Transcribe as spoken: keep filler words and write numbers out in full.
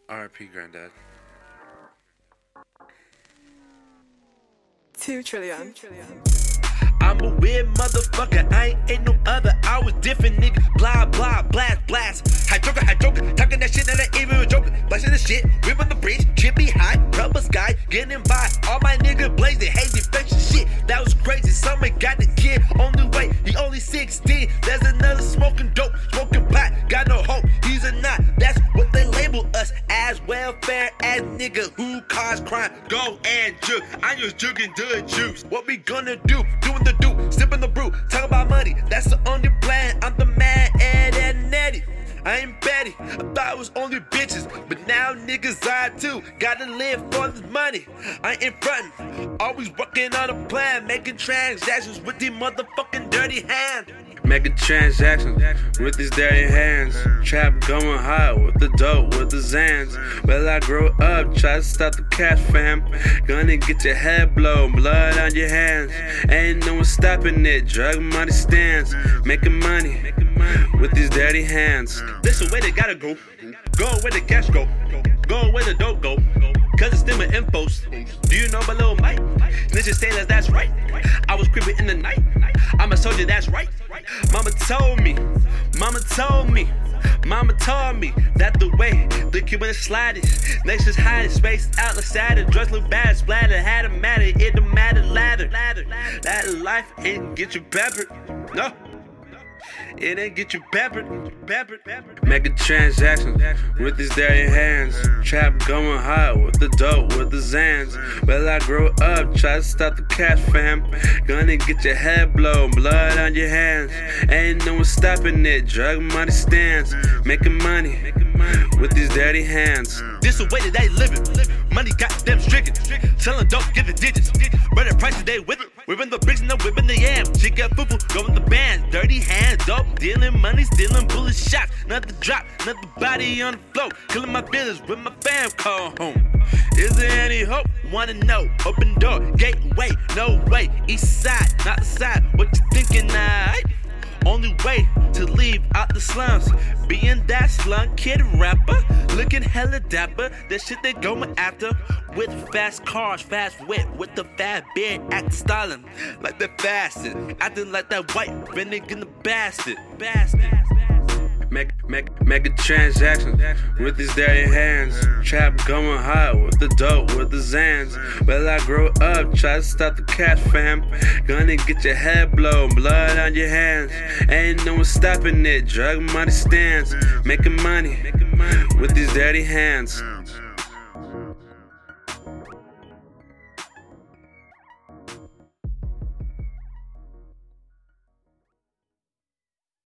R I P Granddad. Two trillion. I'm a weird motherfucker, I ain't, ain't no other. I was different, nigga. Blah, blah, blast, blast. High joker, high joker. Talking that shit that I ain't even joking. Blasting the shit, ripping the bridge, chippy high, rubber sky, getting by. All my niggas blazing, hazy infection shit. That was crazy. Someone got the kid on the way. He only sixteen. There's another smoking dope, smoking pot. Got no hope, he's a knot. That's what they label us as. Welfare as nigga who cause crime. Go and juke. I'm just juking the juice. What we gonna do? Doing the do, sipping the brew, talk about money. That's the only plan. I'm the man, Ed and Nettie. I ain't Betty. I thought it was only bitches, but now niggas are too. Gotta live for this money. I ain't frontin'. Always working on a plan, making transactions with these motherfucking dirty hands. Making transactions with these dirty hands. Trap going high with the dope, with the Zans. Well, I grow up, try to stop the cash fam. Gonna get your head blown, blood on your hands. Ain't no one stopping it, drug money stands. Making money with these dirty hands. This is where they gotta go. Go where the cash go. Go where the dope go. Cause it's them infos. Do you know about Lil Mike? Ninja sailors, that's right. I was creeping in the night. I'm a soldier, that's right. Mama told me, mama told me, mama told me that the way the kid when it slided, nations hiding, space out like Saturn, drugs look bad, splatter, had a matter, it don't matter, ladder, ladder, ladder life ain't get you peppered, no. It ain't get you peppered, peppered, peppered. Making transactions with these dirty hands. Trap going high with the dope, with the Zans. Well, I grow up, try to stop the cash fam. Gonna get your head blown, blood on your hands. Ain't no one stopping it, drug money stands. Making money with these dirty hands. This the way that they living. Money got them stricken. Selling dope, giving digits. Running prices, they whip it. Whipping the bricks and I'm whipping the yam. She got foo-foo, going the band. Dirty hands, dope, dealing money, stealing bullet shots. Another drop, another body on the floor. Killing my feelings with my fam, call home. Is there any hope? Wanna know? Open door, gateway, no way. East side, not the side. What you thinking, night? Only way to leave out the slums. Being that slum kid rapper, looking hella dapper. That shit they going after. With fast cars, fast whip, with the fat beard, acting styling like the bastard. Acting like that white vinegar in the bastard. Bastard. Make, make, making transactions with these dirty hands. Trap going high with the dope, with the Zans. Well, I grow up, try to stop the cash fam. Gonna get your head blown, blood on your hands. Ain't no one stopping it, drug money stands. Making money with these dirty hands.